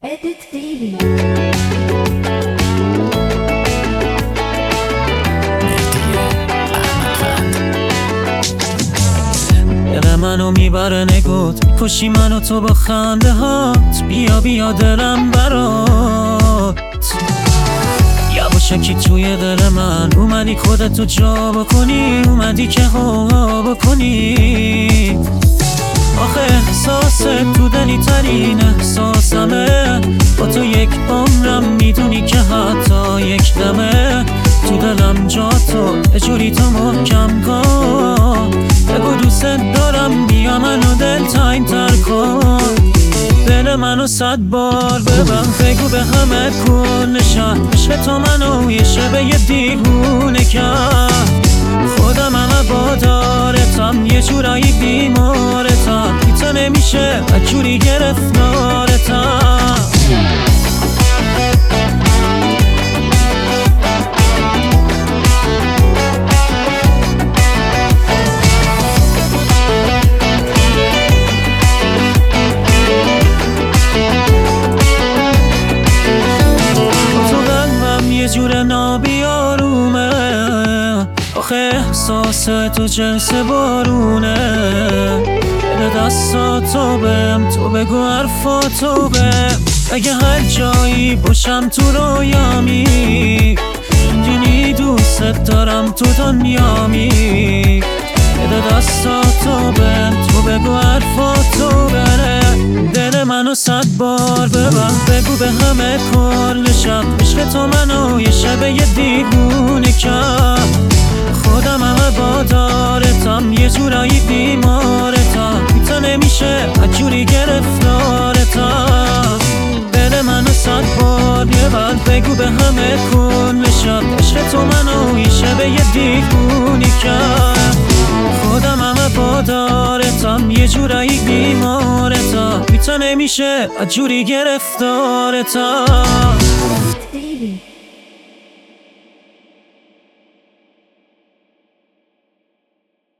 Edit TV. دل منو میبره نگات، میکشی منو تو با خنده هات. بیا بیا دلم برات، یواشکی توی دل من اومدی خودتو جا بکنی، اومدی که ها بکنی. آخه احساست تو دلی ترین احساسمه، با تو یک عمرم میدونی که حتی یک دمه تو دلم جا تو اجوری تو محکم کن. بگو دوست دارم، بیا منو دلتنگ تر کن. دل منو 100 بار ببن، بگو به همه کل شهر عشق تو منو یه شبه یه دیوونه کرد. خودم همه بادارتم، یه جورایی بیمارتم، بیتا نمیشه اجوری گرفتارتم. یه جور نابیارومه، آخه احساس تو جنس بارونه. بده دستاتو بهم، تو بگو حرفاتو بهم. اگه هر جایی باشم تو رویامی، میدونی دوست دارم تو دنیامی. بده دستاتو بهم، تو بگو حرفاتو بهم. دل منو 100 بار ببن، بگو به همه کل شب عشق تو منو یه شبه یه دیوونه کرد. خودم همه بادارتم، یه جورایی بیمارتم، بیتا نمیشه اجوری گرفتارتم. دل منو 100 بار ببن، بگو به همه کل شب عشق تو منو یه شبه یه دیوونه کرد. خودم همه بادارتم، یه جورایی بیمارتم، بیتا نمیشه اجوری گرفتارتم.